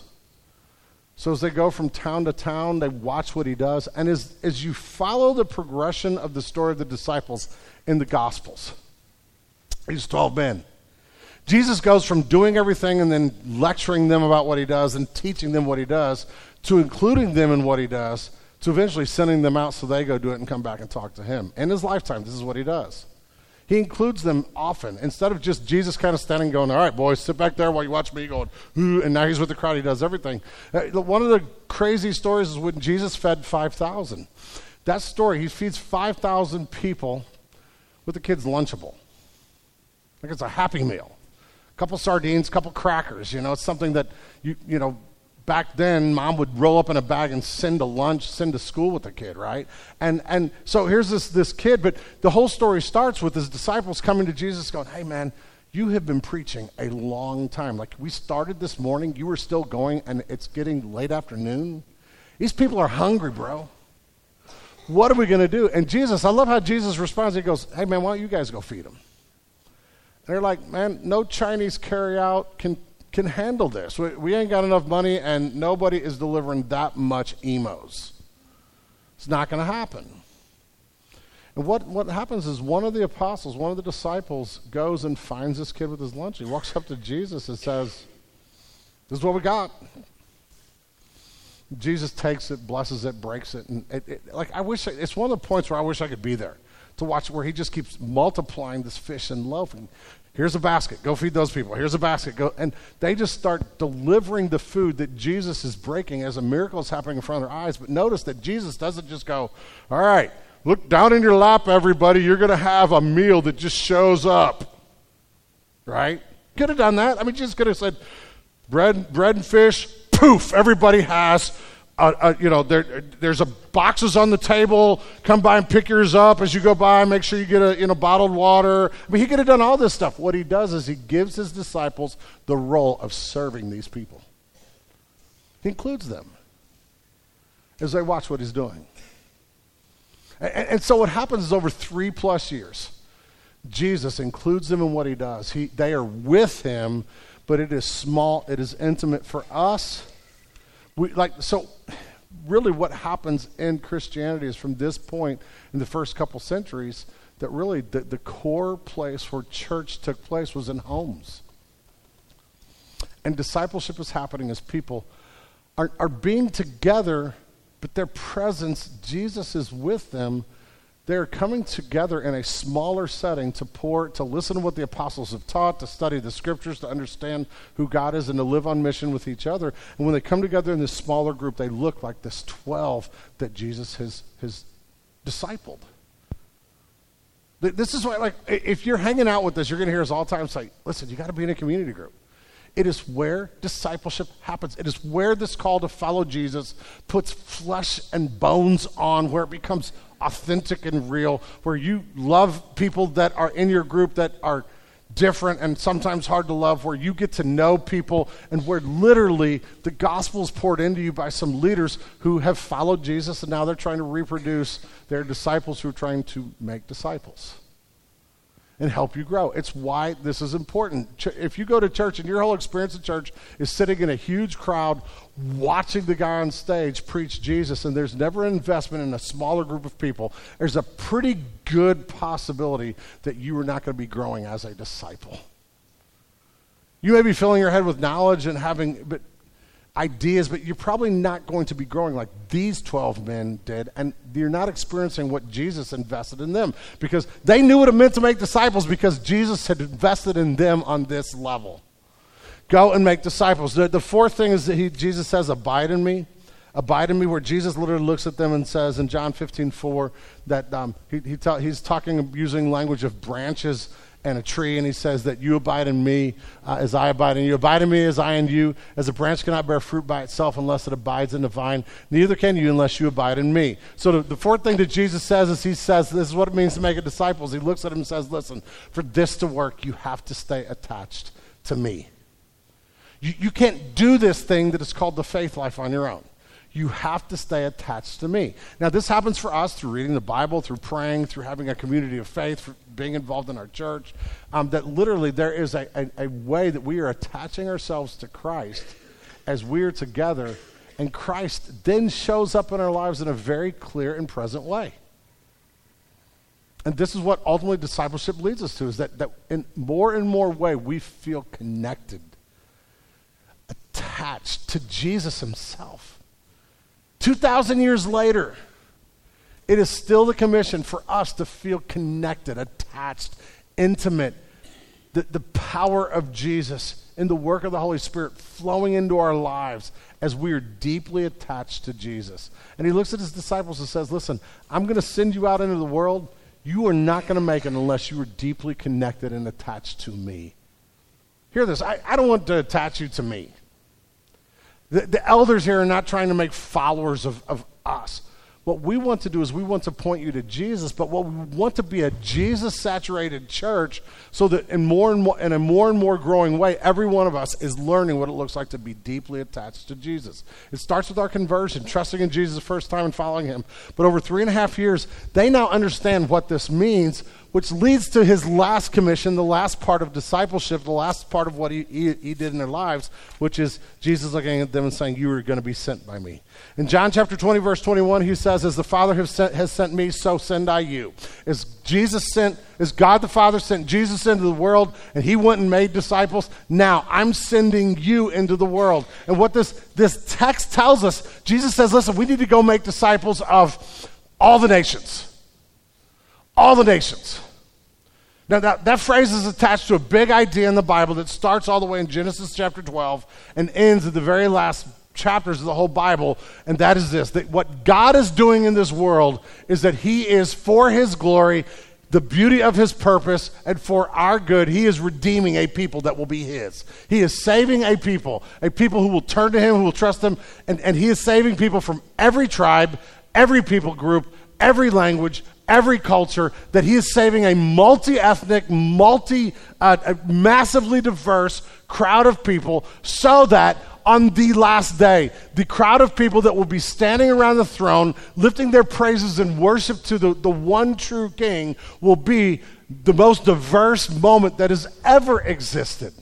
Speaker 1: So as they go from town to town, they watch what he does. And as, as you follow the progression of the story of the disciples in the Gospels, these twelve men, Jesus goes from doing everything and then lecturing them about what he does and teaching them what he does to including them in what he does to eventually sending them out so they go do it and come back and talk to him. In his lifetime, this is what he does. He includes them often. Instead of just Jesus kind of standing going, all right, boys, sit back there while you watch me going, ooh, and now he's with the crowd, he does everything. Uh, one of the crazy stories is when Jesus fed five thousand. That story, he feeds five thousand people with the kid's Lunchable. Like it's a Happy Meal. A couple sardines, a couple crackers, you know, it's something that, you you know, back then mom would roll up in a bag and send to lunch, send to school with the kid, right? And and so here's this this kid, but the whole story starts with his disciples coming to Jesus going, hey man, you have been preaching a long time. Like we started this morning, you were still going, and it's getting late afternoon. These people are hungry, bro. What are we going to do? And Jesus, I love how Jesus responds. He goes, hey, man, why don't you guys go feed them? And they're like, man, no Chinese carry-out can, can handle this. We, we ain't got enough money, and nobody is delivering that much emos. It's not going to happen. And what, what happens is one of the apostles, one of the disciples, goes and finds this kid with his lunch. He walks up to Jesus and says, this is what we got. Jesus takes it, blesses it, breaks it. And it, it, like I wish, I, it's one of the points where I wish I could be there to watch where he just keeps multiplying this fish and loaf. And here's a basket. Go feed those people. Here's a basket. Go. And they just start delivering the food that Jesus is breaking as a miracle is happening in front of their eyes. But notice that Jesus doesn't just go, all right, look down in your lap, everybody. You're going to have a meal that just shows up. Right? Could have done that. I mean, Jesus could have said, bread, bread and fish, poof, everybody has, uh, uh, you know, there, there's a boxes on the table. Come by and pick yours up as you go by. Make sure you get a, you know, bottled water. I mean, he could have done all this stuff. What he does is he gives his disciples the role of serving these people. He includes them as they watch what he's doing. And, and so what happens is over three plus years, Jesus includes them in what he does. He, they are with him, but it is small, it is intimate. For us, we like so really what happens in Christianity is from this point in the first couple centuries that really the, the core place where church took place was in homes. And discipleship is happening as people are, are being together, but their presence, Jesus is with them. They're coming together in a smaller setting to pour, to listen to what the apostles have taught, to study the scriptures, to understand who God is, and to live on mission with each other. And when they come together in this smaller group, they look like this twelve that Jesus has, has discipled. This is why, like, if you're hanging out with us, you're going to hear us all the time say, listen, you got to be in a community group. It is where discipleship happens. It is where this call to follow Jesus puts flesh and bones on, where it becomes authentic and real, where you love people that are in your group that are different and sometimes hard to love, where you get to know people, and where literally the gospel is poured into you by some leaders who have followed Jesus, and now they're trying to reproduce their disciples who are trying to make disciples and help you grow. It's why this is important. Ch- if you go to church and your whole experience of church is sitting in a huge crowd watching the guy on stage preach Jesus, and there's never an investment in a smaller group of people, there's a pretty good possibility that you are not going to be growing as a disciple. You may be filling your head with knowledge and having but ideas, but you're probably not going to be growing like these twelve men did, and you're not experiencing what Jesus invested in them, because they knew what it meant to make disciples because Jesus had invested in them on this level. Go and make disciples. The, the fourth thing is that he, Jesus says, abide in me. Abide in me, where Jesus literally looks at them and says in John fifteen four that um, he, he ta- he's talking using language of branches and a tree, and he says that you abide in me uh, as I abide in you. Abide in me as I in you. As a branch cannot bear fruit by itself unless it abides in the vine, neither can you unless you abide in me. So the, the fourth thing that Jesus says is he says, this is what it means to make a disciple. He looks at him and says, listen, for this to work, you have to stay attached to me. You, you can't do this thing that is called the faith life on your own. You have to stay attached to me. Now, this happens for us through reading the Bible, through praying, through having a community of faith, through being involved in our church, um, that literally there is a, a, a way that we are attaching ourselves to Christ as we are together, and Christ then shows up in our lives in a very clear and present way. And this is what ultimately discipleship leads us to, is that, that in more and more way we feel connected, attached to Jesus himself. two thousand years later, it is still the commission for us to feel connected, attached, intimate. The, the power of Jesus and the work of the Holy Spirit flowing into our lives as we are deeply attached to Jesus. And he looks at his disciples and says, listen, I'm going to send you out into the world. You are not going to make it unless you are deeply connected and attached to me. Hear this. I, I don't want to attach you to me. The, the elders here are not trying to make followers of, of us. What we want to do is we want to point you to Jesus, but what we want to be a Jesus-saturated church so that in more and more, in a more and more growing way, every one of us is learning what it looks like to be deeply attached to Jesus. It starts with our conversion, trusting in Jesus the first time and following him. But over three and a half years, they now understand what this means, which leads to his last commission, the last part of discipleship, the last part of what he, he, he did in their lives, which is Jesus looking at them and saying, you are going to be sent by me. In John chapter twenty, verse twenty-one, he says, as the Father has sent, has sent me, so send I you. As Jesus sent, as God the Father sent Jesus into the world, and he went and made disciples, now I'm sending you into the world. And what this, this text tells us, Jesus says, listen, we need to go make disciples of all the nations. All the nations. Now, that, that phrase is attached to a big idea in the Bible that starts all the way in Genesis chapter twelve and ends at the very last chapters of the whole Bible, and that is this, that what God is doing in this world is that he is, for his glory, the beauty of his purpose, and for our good, he is redeeming a people that will be his. He is saving a people, a people who will turn to him, who will trust him, and, and he is saving people from every tribe, every people group, every language, every culture, that he is saving a multi-ethnic, multi, uh, a massively diverse crowd of people so that on the last day, the crowd of people that will be standing around the throne, lifting their praises and worship to the, the one true King, will be the most diverse moment that has ever existed.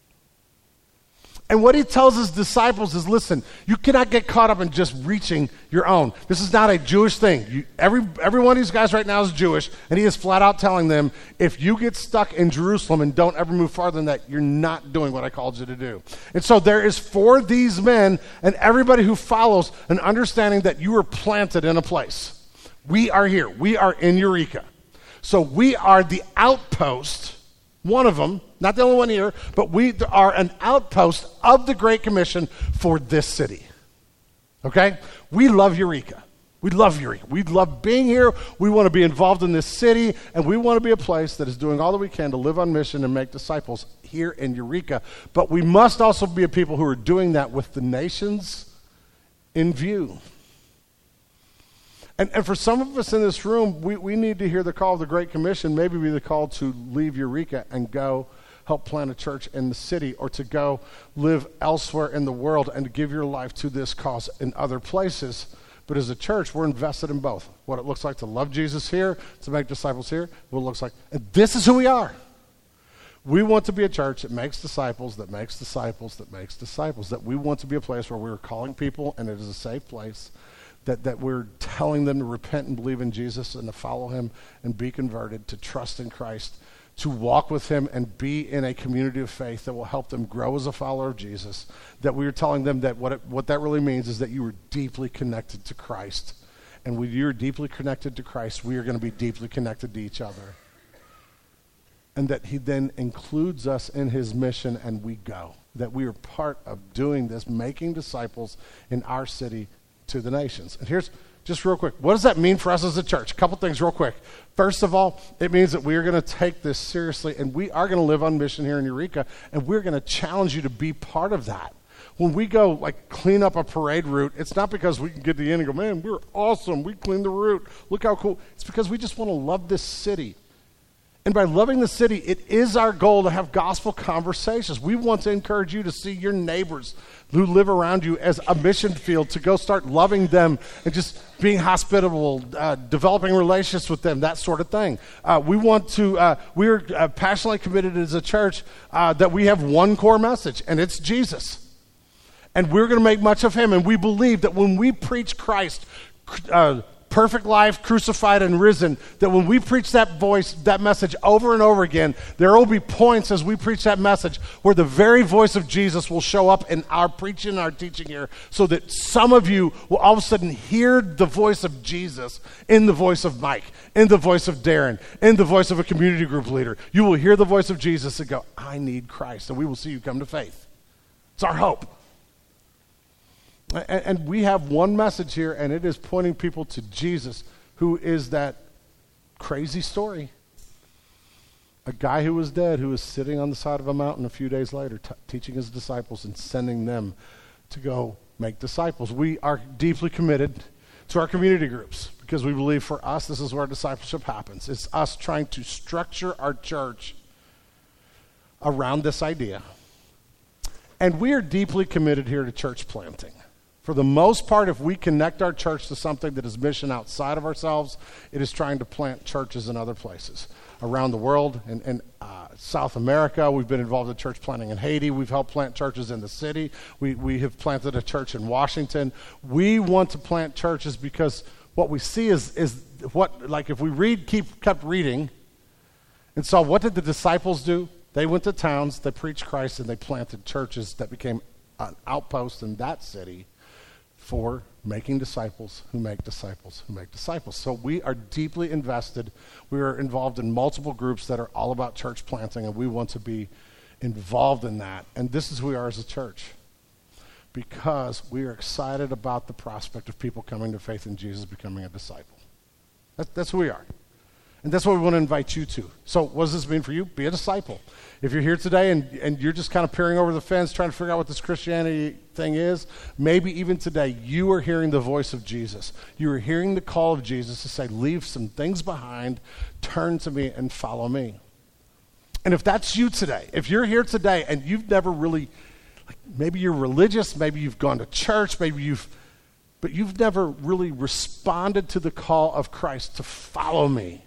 Speaker 1: And what he tells his disciples is, listen, you cannot get caught up in just reaching your own. This is not a Jewish thing. You, every, every one of these guys right now is Jewish, and he is flat out telling them, if you get stuck in Jerusalem and don't ever move farther than that, you're not doing what I called you to do. And so there is for these men and everybody who follows an understanding that you are planted in a place. We are here. We are in Eureka. So we are the outpost, one of them, not the only one here, but we are an outpost of the Great Commission for this city. Okay? We love Eureka. We love Eureka. We love being here. We want to be involved in this city, and we want to be a place that is doing all that we can to live on mission and make disciples here in Eureka. But we must also be a people who are doing that with the nations in view. And, and for some of us in this room, we, we need to hear the call of the Great Commission, maybe be the call to leave Eureka and go help plant a church in the city, or to go live elsewhere in the world and to give your life to this cause in other places. But as a church, we're invested in both. What it looks like to love Jesus here, to make disciples here, what it looks like. And this is who we are. We want to be a church that makes disciples, that makes disciples, that makes disciples. That we want to be a place where we're calling people, and it is a safe place. That, that we're telling them to repent and believe in Jesus and to follow him and be converted, to trust in Christ, to walk with him and be in a community of faith that will help them grow as a follower of Jesus. That we are telling them that what, it, what that really means is that you are deeply connected to Christ. And when you're deeply connected to Christ, we are going to be deeply connected to each other. And that he then includes us in his mission and we go. That we are part of doing this, making disciples in our city to the nations. And here's just real quick, what does that mean for us as a church? A couple things real quick. First of all, it means that we are going to take this seriously, and we are going to live on mission here in Eureka, and we're going to challenge you to be part of that. When we go like clean up a parade route, it's not because we can get to the end and go, man, we're awesome, we cleaned the route, look how cool. It's because we just want to love this city. And by loving the city, it is our goal to have gospel conversations. We want to encourage you to see your neighbors who live around you as a mission field, to go start loving them and just being hospitable, uh, developing relationships with them, that sort of thing. Uh, we want to, uh, we're uh, passionately committed as a church uh, that we have one core message, and it's Jesus. And we're going to make much of him, and we believe that when we preach Christ, uh, perfect life, crucified and risen, that when we preach that voice, that message over and over again, there will be points as we preach that message where the very voice of Jesus will show up in our preaching and our teaching here, so that some of you will all of a sudden hear the voice of Jesus in the voice of Mike, in the voice of Darren, in the voice of a community group leader. You will hear the voice of Jesus and go, I need Christ, and we will see you come to faith. It's our hope. And we have one message here, and it is pointing people to Jesus, who is that crazy story. A guy who was dead, who was sitting on the side of a mountain a few days later, t- teaching his disciples and sending them to go make disciples. We are deeply committed to our community groups, because we believe for us, this is where discipleship happens. It's us trying to structure our church around this idea. And we are deeply committed here to church planting. For the most part, if we connect our church to something that is mission outside of ourselves, it is trying to plant churches in other places around the world. In, in uh, South America, we've been involved in church planting in Haiti. We've helped plant churches in the city. We, we have planted a church in Washington. We want to plant churches because what we see is, is what, like if we read, keep kept reading, and saw what did the disciples do? They went to towns, they preached Christ, and they planted churches that became an outpost in that city for making disciples who make disciples who make disciples. So we are deeply invested. We are involved in multiple groups that are all about church planting, and we want to be involved in that. And this is who we are as a church, because we are excited about the prospect of people coming to faith in Jesus, becoming a disciple. That's, that's who we are. And that's what we want to invite you to. So what does this mean for you? Be a disciple. If you're here today and, and you're just kind of peering over the fence, trying to figure out what this Christianity thing is, maybe even today you are hearing the voice of Jesus. You are hearing the call of Jesus to say, leave some things behind, turn to me and follow me. And if that's you today, if you're here today and you've never really, like maybe you're religious, maybe you've gone to church, maybe you've, but you've never really responded to the call of Christ to follow me,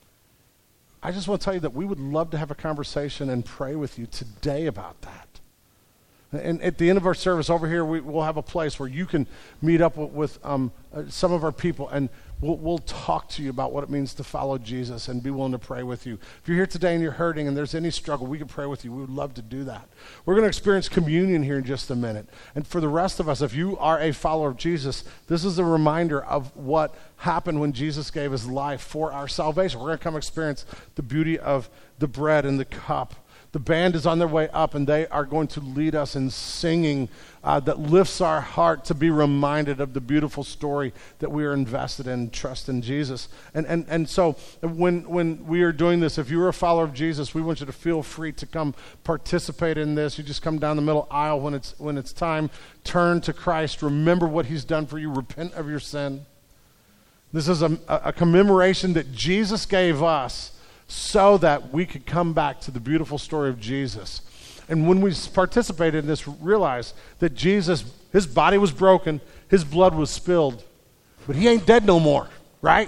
Speaker 1: I just want to tell you that we would love to have a conversation and pray with you today about that. And at the end of our service over here, we, we'll have a place where you can meet up with, with um, uh, some of our people, and we'll, we'll talk to you about what it means to follow Jesus and be willing to pray with you. If you're here today and you're hurting and there's any struggle, we can pray with you. We would love to do that. We're going to experience communion here in just a minute. And for the rest of us, if you are a follower of Jesus, this is a reminder of what happened when Jesus gave his life for our salvation. We're going to come experience the beauty of the bread and the cup. The band is on their way up, and they are going to lead us in singing uh, that lifts our heart to be reminded of the beautiful story that we are invested in, trust in Jesus. And and and so when when we are doing this, if you're a follower of Jesus, we want you to feel free to come participate in this. You just come down the middle aisle when it's when it's time. Turn to Christ. Remember what he's done for you. Repent of your sin. This is a, a commemoration that Jesus gave us so that we could come back to the beautiful story of Jesus. And when we participate in this, realize that Jesus, his body was broken, his blood was spilled, but he ain't dead no more, right?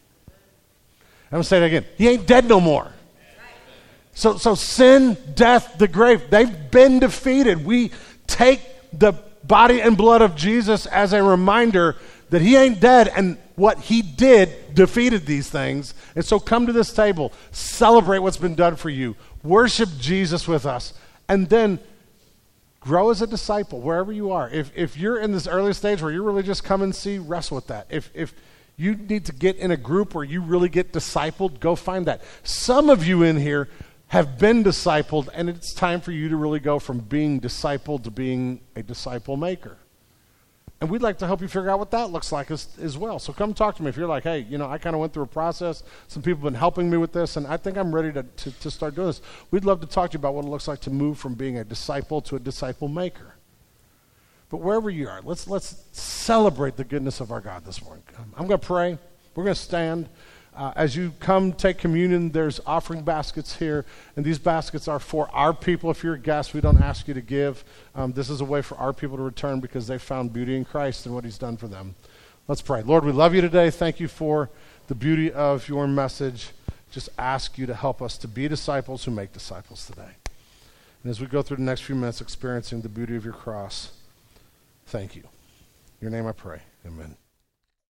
Speaker 1: I'm going to say that again. He ain't dead no more. So, so sin, death, the grave, they've been defeated. We take the body and blood of Jesus as a reminder that he ain't dead, and what he did defeated these things. And so come to this table, celebrate what's been done for you, worship Jesus with us, and then grow as a disciple wherever you are. If if you're in this early stage where you're really just come and see, wrestle with that. If if you need to get in a group where you really get discipled, go find that. Some of you in here have been discipled, and it's time for you to really go from being discipled to being a disciple maker. And we'd like to help you figure out what that looks like as, as well. So come talk to me if you're like, hey, you know, I kind of went through a process. Some people have been helping me with this, and I think I'm ready to, to, to start doing this. We'd love to talk to you about what it looks like to move from being a disciple to a disciple maker. But wherever you are, let's let's celebrate the goodness of our God this morning. I'm going to pray. We're going to stand. Uh, as you come take communion, there's offering baskets here, and these baskets are for our people. If you're a guest, we don't ask you to give. Um, this is a way for our people to return because they found beauty in Christ and what he's done for them. Let's pray. Lord, we love you today. Thank you for the beauty of your message. Just ask you to help us to be disciples who make disciples today. And as we go through the next few minutes experiencing the beauty of your cross, thank you. In your name I pray. Amen.